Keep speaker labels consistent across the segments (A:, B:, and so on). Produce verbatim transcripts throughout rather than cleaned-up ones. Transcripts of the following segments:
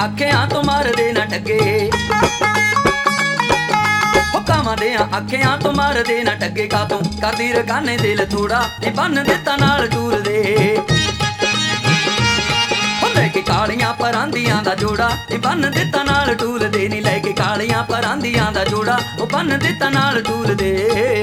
A: ਅੱਖਾਂ ਤੋਂ ਮਾਰਦੇ ਨਾ ਟੱਗੇ ਕਾਵਾਂ ਦਿਆਂ ਅੱਖਾਂ ਤੋਂ ਮਾਰਦੇ ਨਾ ਟੱਗੇ ਕਾਤੋਂ ਕਰਦੀ ਰਕਾਨੇ ਦਿਲ ਥੋੜਾ ਇਹ ਬੰਨ ਦਿੱਤਾ ਨਾਲ ਟੂਰ ਦੇ ਲੈ ਕੇ ਕਾਲੀਆਂ ਪਰਾਂਦੀਆਂ ਦਾ ਜੋੜਾ ਇਹ ਬੰਨ ਦਿੱਤਾ ਨਾਲ ਟੂਰ ਦੇ ਨੀ ਲੈ ਕੇ ਕਾਲੀਆਂ ਪਰਾਂਦੀਆਂ ਦਾ ਜੋੜਾ ਉਹ ਬੰਨ ਦਿੱਤਾ ਨਾਲ ਟੂਰ ਦੇ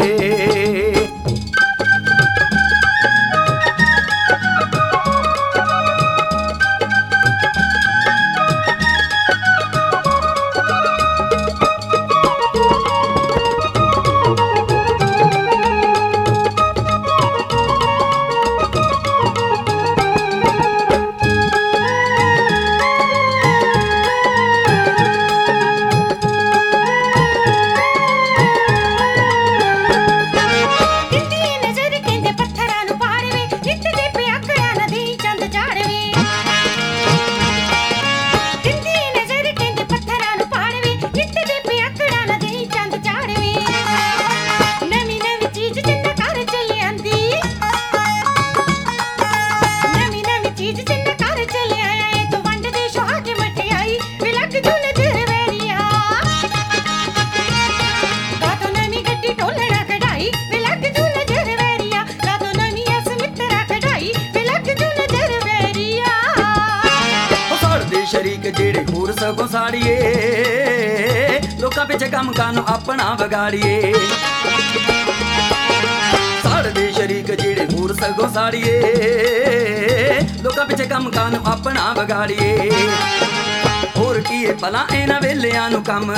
A: शरीक जेड़े होर सगों साड़िए लोकां पिछे कम कानू अपना बगाड़िए साढ़े दे शरीक जेड़े होर सगों साड़िए लोकां पिछे कम कानू अपना बगाड़िए होर कीए भला इन्हां वेलियां नू कम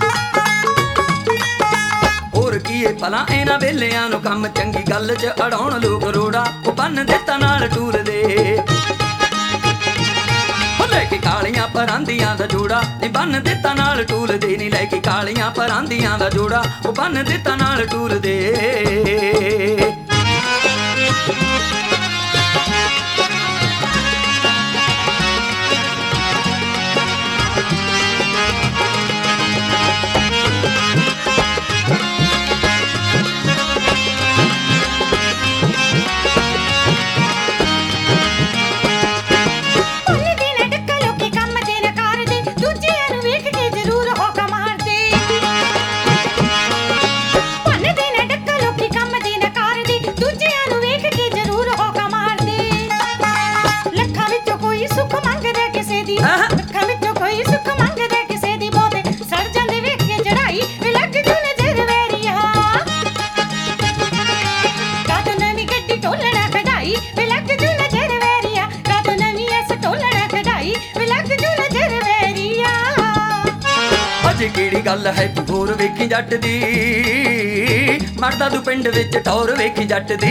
A: होर कीए भला इन्हां वेलियां नू कम चंगी गल च अड़ाउण लोक रोड़ा ओ बन दित्ता नाल टूर दे लैके कालियां परांदियां दा जोड़ा नी बन दित्ता नाल टूर दे नी लैके कालियां परांदियां दा जोड़ा ओ बन दित्ता नाल टूर दे केड़ी गल है तू होर वेखी जट दी मरदा तू पिंड विच टौर वेखी जट दी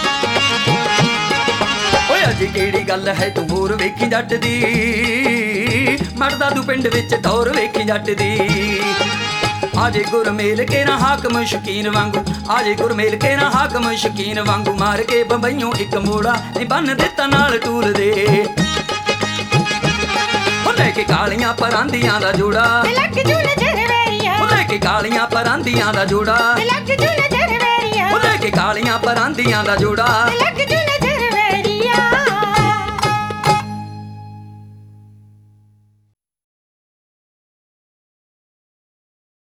A: ओए अज केड़ी गल है तू होर वेखी जट दी मरदा तू पिंड विच टौर वेखी जट दी आजे गुरमेल के ना हाकम शकीन वांगू आजे गुरमेल के ना हाकम शकीन वांगू मार के बंबईयों एक मोड़ा नी बन दित्ता नाल टूर दे लैके कालियां परांदियां दा जोड़ा लैके कालियां परांदियां दा जोड़ा लैके कालियां परांदियां दा जोड़ा।